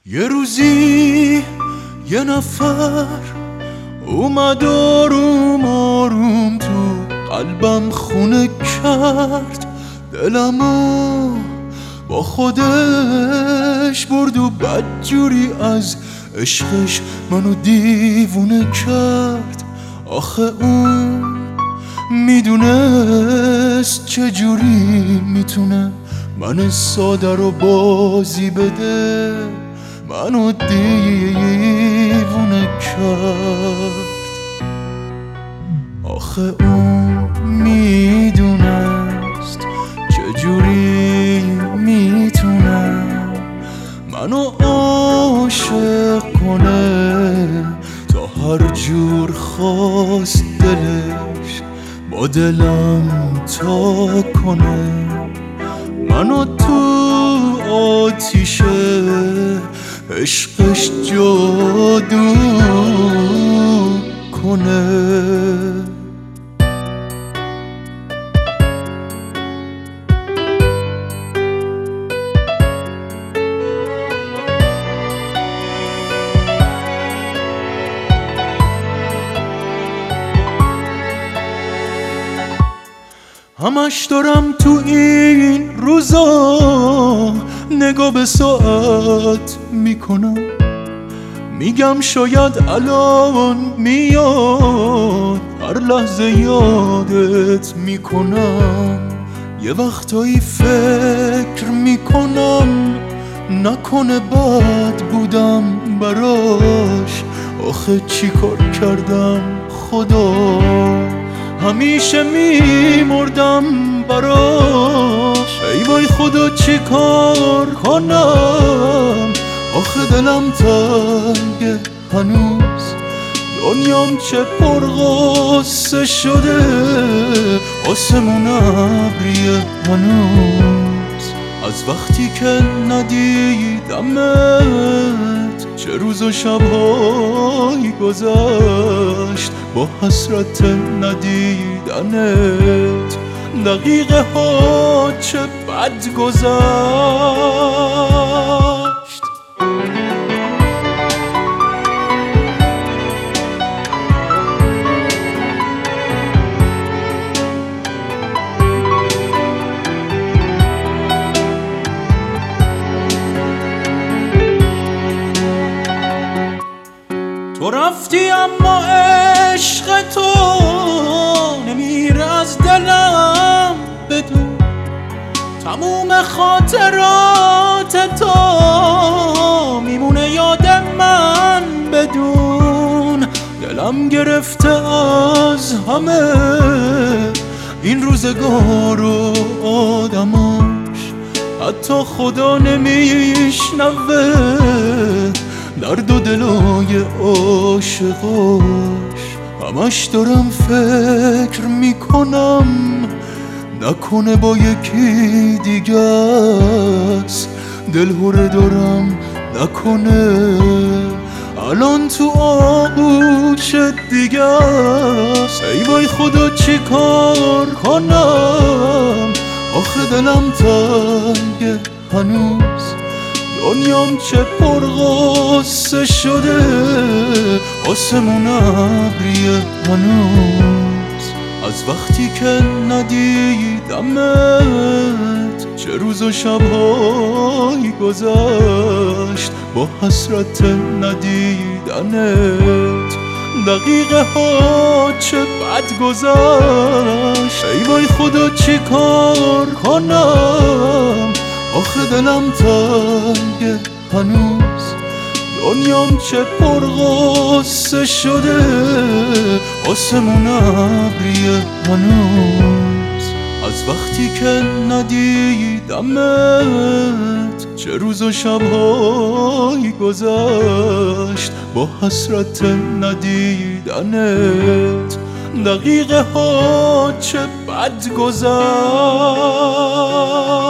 یه روزی یه نفر اومد آروم آروم تو قلبم خونه کرد، دلمو با خودش برد و بدجوری از عشقش منو دیوونه کرد. آخه اون میدونست چجوری میتونه من ساده رو بازی بده، منو دیوونه کرد. آخه اون میدونست چجوری میتونه منو عاشق کنه، تا هر جور خواست دلش با دلم تا کنه، منو تو آتیش عشقش جادو کنه. همش دارم تو این روزا نگاه به ساعت میکنم، میگم شاید الان میاد، هر لحظه یادت میکنم. یه وقتایی فکر میکنم نکنه بد بودم براش، آخه چی کار کردم خدا، همیشه میمردم براش. ای وای خدا چی کار کنم، آخه دلم تنگه هنوز، دنیام چه پرغصه شده، آسمون ابریه هنوز. از وقتی که ندیدمت چه روز و شبهایی گذشت، با حسرت ندیدنت دقیقه ها چه بد گذشت. تو رفتی اما عشق تو نمیره از دلم بدون، تموم خاطرات تو میمونه یاد من بدون. دلم گرفته از همه این روزگار و آدماش، حتی خدا نمیشنوه درد و دلای عاشقاش. همش دارم فکر میکنم نکنه با یکی دیگه است، دلهوره دارم نکنه الان تو آغوش دیگه است. ای وای خدا چی کار کنم، آخه دلم تنگه هنوز، دنیام چه پرغصه شده، آسمون ابریه هنوز. از وقتی که ندیدمت چه روز و شبهایی گذشت، با حسرت ندیدنت دقیقه ها چه بد گذشت. ای وای خدا چی کار کنم، آخه دلم تنگه هنوز، دنیام چه پرغصه شده، آسمون ابریه هنوز. از وقتی که ندیدمت چه روز و شبهایی گذشت، با حسرت ندیدنت دقیقه ها چه بد گذشت.